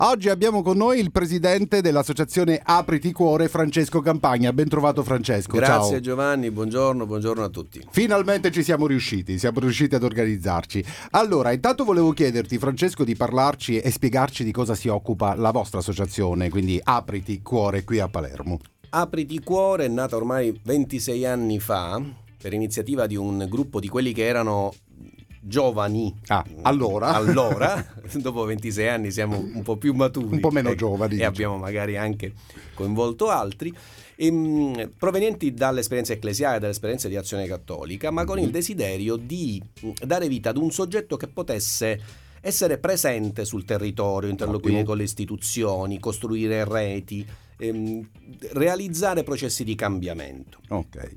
Oggi abbiamo con noi il presidente dell'associazione Apriti Cuore, Francesco Campagna. Ben trovato Francesco. Grazie Ciao. Giovanni, buongiorno a tutti. Finalmente siamo riusciti ad organizzarci. Allora, intanto volevo chiederti, Francesco, di parlarci e spiegarci di cosa si occupa la vostra associazione, quindi Apriti Cuore qui a Palermo. Apriti Cuore è nata ormai 26 anni fa per iniziativa di un gruppo di quelli che erano giovani. Allora, Dopo 26 anni siamo un po' più maturi, un po' meno giovani, e abbiamo magari anche coinvolto altri, provenienti dall'esperienza ecclesiale, dall'esperienza di Azione Cattolica, ma con il desiderio di dare vita ad un soggetto che potesse essere presente sul territorio, interloquire con le istituzioni, costruire reti, realizzare processi di cambiamento. Ok,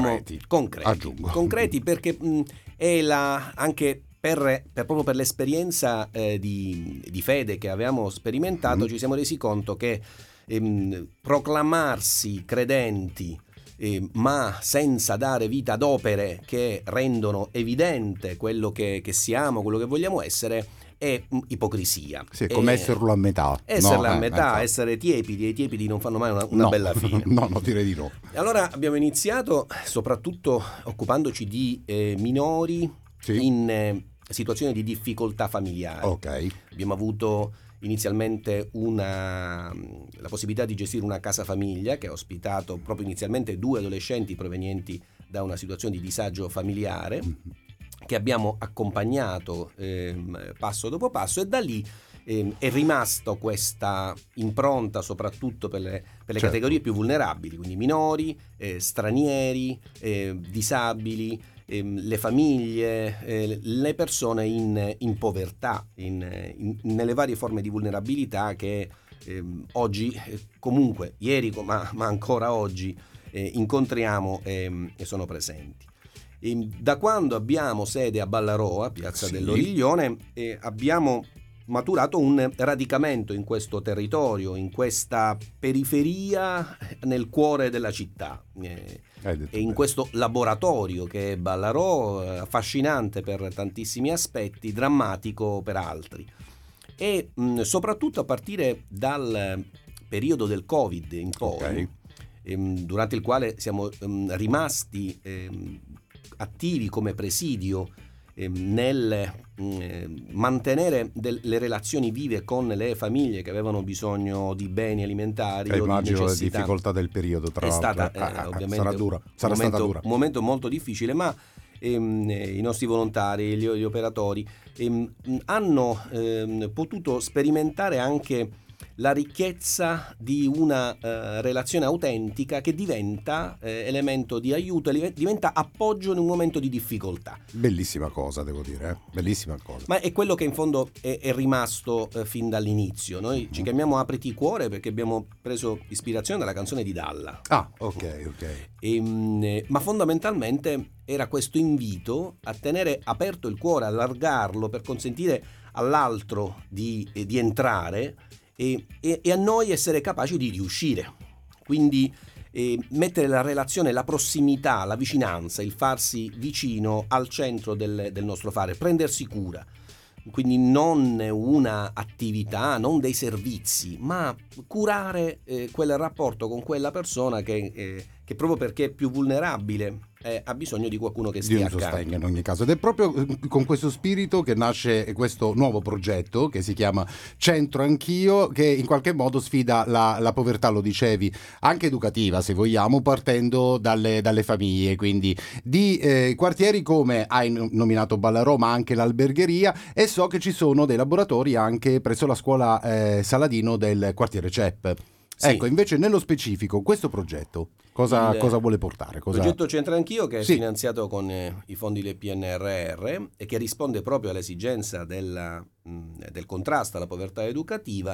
concreti perché è anche proprio per l'esperienza di fede che avevamo sperimentato, ci siamo resi conto che proclamarsi credenti ma senza dare vita ad opere che rendono evidente quello che siamo, quello che vogliamo essere, è ipocrisia. Sì, come esserlo a metà. Essere tiepidi, e i tiepidi non fanno mai una bella fine. No, direi di no. Allora abbiamo iniziato soprattutto occupandoci di minori in situazioni di difficoltà familiare. Ok. Abbiamo avuto inizialmente la possibilità di gestire una casa famiglia che ha ospitato proprio inizialmente 2 adolescenti provenienti da una situazione di disagio familiare, che abbiamo accompagnato passo dopo passo, e da lì è rimasto questa impronta soprattutto per le categorie più vulnerabili, quindi minori, stranieri, disabili, le famiglie, le persone in povertà, nelle varie forme di vulnerabilità che oggi, comunque ieri ma ancora oggi, incontriamo e sono presenti. Da quando abbiamo sede a Ballarò, Piazza dell'Origlione, abbiamo maturato un radicamento in questo territorio, in questa periferia nel cuore della città, e in questo laboratorio che è Ballarò, affascinante per tantissimi aspetti, drammatico per altri, e soprattutto a partire dal periodo del Covid in poi, durante il quale siamo rimasti attivi come presidio nel mantenere le relazioni vive con le famiglie che avevano bisogno di beni alimentari o di necessità. La difficoltà del periodo, tra l'altro, ovviamente sarà stata dura. Un momento molto difficile, ma i nostri volontari, gli operatori hanno potuto sperimentare anche la ricchezza di una relazione autentica che diventa elemento di aiuto, diventa appoggio in un momento di difficoltà. Bellissima cosa, devo dire, bellissima cosa. Ma è quello che in fondo è rimasto fin dall'inizio. Noi ci chiamiamo Apriti Cuore perché abbiamo preso ispirazione dalla canzone di Dalla. Ok. Ma fondamentalmente era questo invito a tenere aperto il cuore, allargarlo per consentire all'altro di entrare, e a noi essere capaci di riuscire. Quindi mettere la relazione, la prossimità, la vicinanza, il farsi vicino al centro del nostro fare, prendersi cura. Quindi non una attività, non dei servizi, ma curare quel rapporto con quella persona che proprio perché è più vulnerabile ha bisogno di qualcuno che stia accanto. Di un sostegno in ogni caso. Ed è proprio con questo spirito che nasce questo nuovo progetto che si chiama Centro Anch'io, che in qualche modo sfida la povertà, lo dicevi, anche educativa se vogliamo, partendo dalle famiglie, quindi di quartieri come hai nominato Ballarò, ma anche l'Albergheria, e so che ci sono dei laboratori anche presso la scuola Saladino del quartiere CEP. Sì. Ecco, invece nello specifico questo progetto cosa vuole portare? Il progetto Centro Anch'io, che è finanziato con i fondi del PNRR e che risponde proprio all'esigenza del contrasto alla povertà educativa,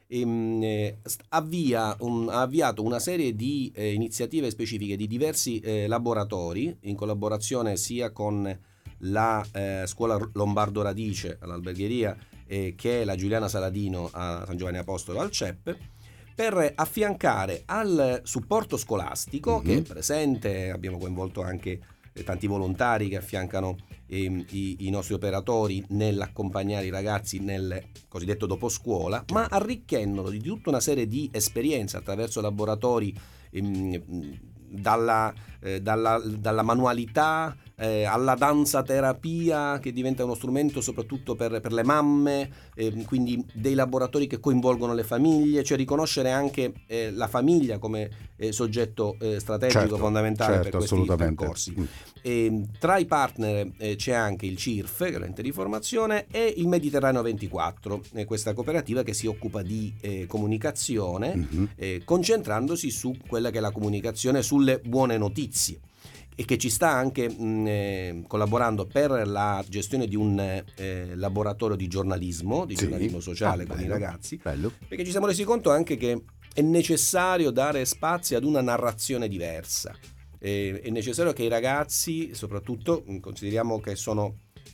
ha avviato una serie di iniziative specifiche di diversi laboratori in collaborazione sia con la scuola Lombardo Radice all'Albergheria che la Giuliana Saladino a San Giovanni Apostolo al CEP, per affiancare al supporto scolastico che è presente. Abbiamo coinvolto anche tanti volontari che affiancano i nostri operatori nell'accompagnare i ragazzi nel cosiddetto dopo scuola, ma arricchendono di tutta una serie di esperienze attraverso laboratori dalla manualità alla danza terapia, che diventa uno strumento soprattutto per le mamme, quindi dei laboratori che coinvolgono le famiglie, cioè riconoscere anche la famiglia come soggetto strategico fondamentale per questi percorsi. Tra i partner c'è anche il CIRF, che è l'ente di formazione, e il Mediterraneo 24, questa cooperativa che si occupa di comunicazione, concentrandosi su quella che è la comunicazione sulle buone notizie, e che ci sta anche collaborando per la gestione di un laboratorio di giornalismo sociale con i ragazzi, perché ci siamo resi conto anche che è necessario dare spazio ad una narrazione diversa. È necessario che i ragazzi, soprattutto consideriamo che sono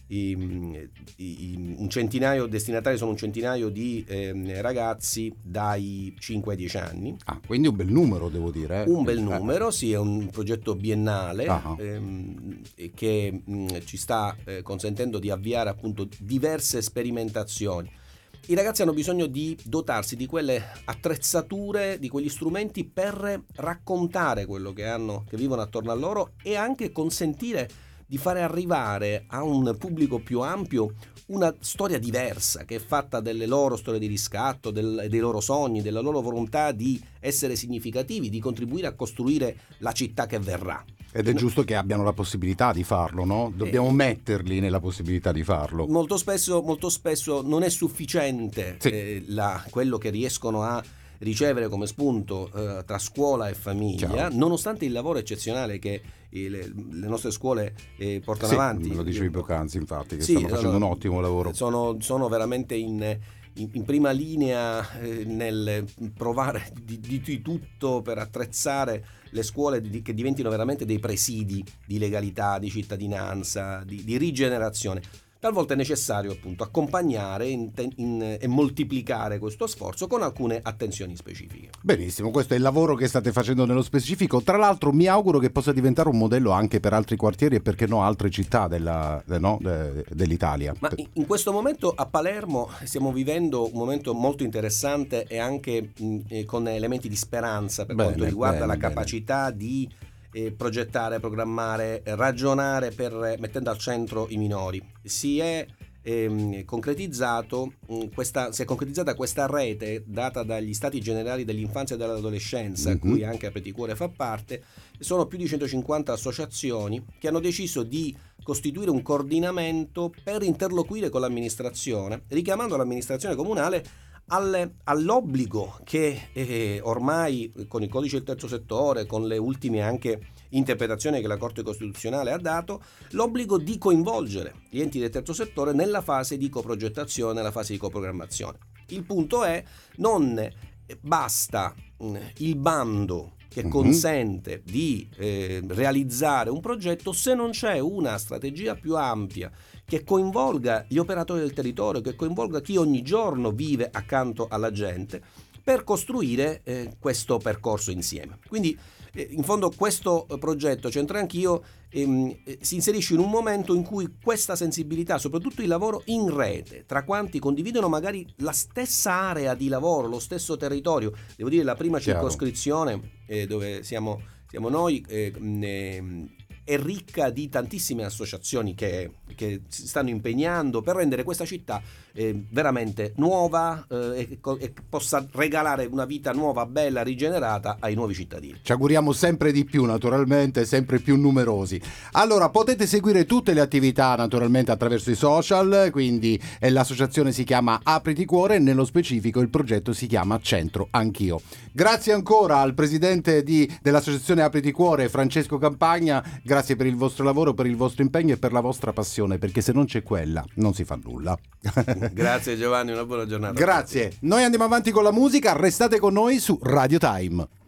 un centinaio destinatari, sono un centinaio di ragazzi dai 5 ai 10 anni. Quindi un bel numero, devo dire. Un bel numero, sì, è un progetto biennale che ci sta consentendo di avviare appunto diverse sperimentazioni. I ragazzi hanno bisogno di dotarsi di quelle attrezzature, di quegli strumenti per raccontare quello che vivono attorno a loro, e anche consentire di fare arrivare a un pubblico più ampio una storia diversa, che è fatta delle loro storie di riscatto, dei loro sogni, della loro volontà di essere significativi, di contribuire a costruire la città che verrà. Ed è giusto che abbiano la possibilità di farlo, no? Dobbiamo metterli nella possibilità di farlo. Molto spesso non è sufficiente quello che riescono a ricevere come spunto tra scuola e famiglia. Chiaro. Nonostante il lavoro eccezionale che le nostre scuole portano avanti. Me lo dicevi poc'anzi, infatti, che stanno facendo un ottimo lavoro. Sono veramente in prima linea nel provare di tutto per attrezzare le scuole che diventino veramente dei presidi di legalità, di cittadinanza, di rigenerazione. Talvolta è necessario appunto accompagnare e moltiplicare questo sforzo con alcune attenzioni specifiche. Benissimo, questo è il lavoro che state facendo nello specifico. Tra l'altro mi auguro che possa diventare un modello anche per altri quartieri e perché no altre città dell'Italia. Ma in questo momento a Palermo stiamo vivendo un momento molto interessante e anche con elementi di speranza per quanto riguarda la capacità di progettare, programmare, ragionare mettendo al centro i minori. Si è concretizzata questa rete data dagli Stati Generali dell'Infanzia e dell'Adolescenza, a cui anche Apriticuore fa parte. Sono più di 150 associazioni che hanno deciso di costituire un coordinamento per interloquire con l'amministrazione, richiamando l'amministrazione comunale all'obbligo che ormai con il codice del terzo settore, con le ultime anche interpretazioni che la Corte Costituzionale ha dato, l'obbligo di coinvolgere gli enti del terzo settore nella fase di coprogettazione, nella fase di coprogrammazione. Il punto è: non basta il bando che consente di realizzare un progetto se non c'è una strategia più ampia che coinvolga gli operatori del territorio, che coinvolga chi ogni giorno vive accanto alla gente, per costruire questo percorso insieme. Quindi in fondo questo progetto Centro Anch'io si inserisce in un momento in cui questa sensibilità, soprattutto il lavoro in rete, tra quanti condividono magari la stessa area di lavoro, lo stesso territorio. Devo dire, la prima circoscrizione dove siamo noi è ricca di tantissime associazioni che si stanno impegnando per rendere questa città veramente nuova e possa regalare una vita nuova, bella, rigenerata ai nuovi cittadini. Ci auguriamo sempre di più, naturalmente, sempre più numerosi. Allora, potete seguire tutte le attività naturalmente attraverso i social, quindi l'associazione si chiama Apriti Cuore e nello specifico il progetto si chiama Centro Anch'io. Grazie ancora al presidente dell'associazione Apriti Cuore, Francesco Campagna. Grazie per il vostro lavoro, per il vostro impegno e per la vostra passione, perché se non c'è quella non si fa nulla. Grazie Giovanni, una buona giornata. Grazie. Noi andiamo avanti con la musica, restate con noi su Radio Time.